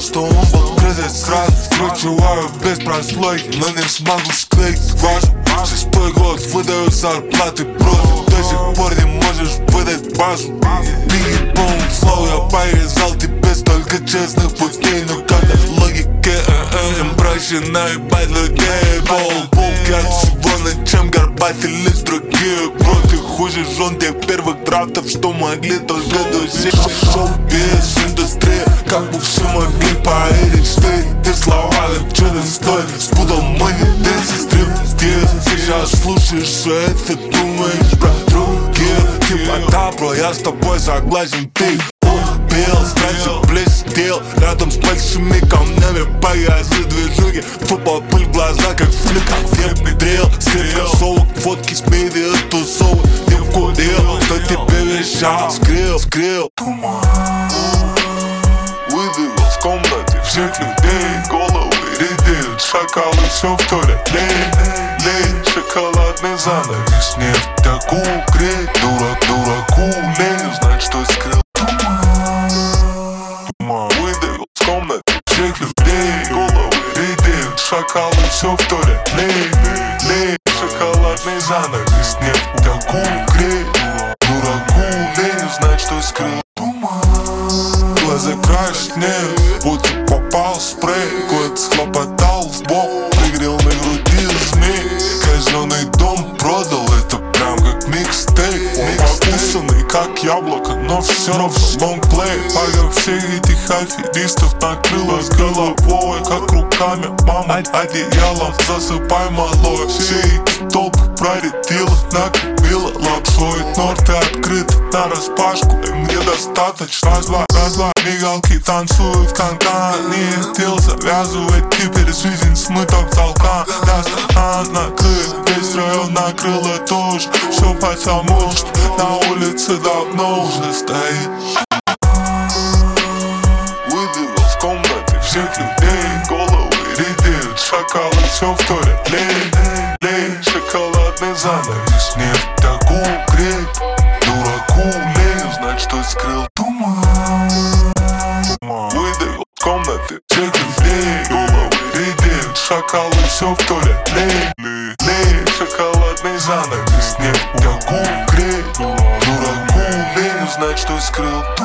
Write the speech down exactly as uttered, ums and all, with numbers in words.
что он был крызой сразу. Скручиваю без прослойки, но не смогу склеить важу. Шестой год выдаю зарплаты профи. До сих пор не можешь выдать базу. Бигги бум флоу, я повязал тебе столько честных путей. Но когда логике им проще наебать людей. Полбулки от всего, над чем горбатились другие. Бро, ты хуже жен тех первых драфтов, что могли только друзей. Шоу-биз, индустрия, как бы все могли поверить, что эти слова как чудо стоят. Спутал мой десять стрим, сейчас слушаешь все это, думаешь про другие. Типа да, бро, я с тобой согласен, ты убил, значит блестел рядом с большими камнями, погазы движуги. Футбол, пыль в глаза, как флика, я петрел. Скрip кроссовок, фотки с медиа, тусовок. Ты вкурил, кто тебе вещал, скрил, скрил. Выдавил с комнаты всех людей, головы редеют, шакалы все вторят. Лей, лей, шоколадный занавес, нефть такую греть. Дурак, дураку лень, знать, что скрыл. Выдавил с комнаты всех людей, головы редеют, шакалы все вторят. Лей, лей, шоколадный занавес, нефть такую греть. Дураку лень, знать, что скрыл. Глаза краснеют, будто попал в спрей. Кот схлопотал в бок, пригрел на груди змей. Казенный дом продал, это прям как микстейп. Покусанный как яблоко, но все равно лонгплей. Ага, всех этих аферистов накрыло с головой, как руками мама одеялом засыпай малой. Все эти толпы проредила, накрепила лапшой. Норты открыты нараспашку, им недостаточно. Раз-два, раз-два, мигалки танцуют в канкан. Не дел завязывать, теперь жизнь смыта в толкан. Нас она накрыт, весь район накрыло тоже. Все потому, что на улице давно уже стоит. Выдавил с комнаты всех людей, головы редеют, шакалы все вторят. Лей, лей, шоколадный занавес, нефть такую греть. Дураку лень, знать, что скрыл. Выдавил с комнаты всех людей, головы редеют, шакалы все вторят. Лей, лей, шоколадный занавес, нефть такую греть. Дураку лень, знать, что скрыл.